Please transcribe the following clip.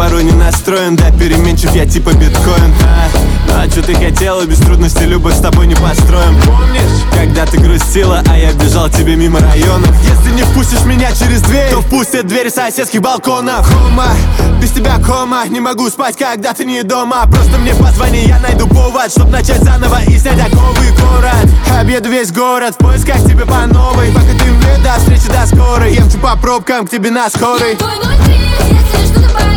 порой не настроен, да, переменчив я типа биткоин. А что ты хотела, без трудностей любовь с тобой не построим. Помнишь, когда ты грустила, а я бежал тебе мимо районов? Если не впустишь меня через дверь, то впустят двери соседских балконов. Кома, без тебя кома, не могу спать, когда ты не дома. Просто мне позвони, я найду повод, чтоб начать заново и снять оковы. Город, объеду весь город в поисках тебе по новой. Пока ты мне до встречи, до скорой. Ем по пробкам к тебе на скорой. Я твой внутри, если что-то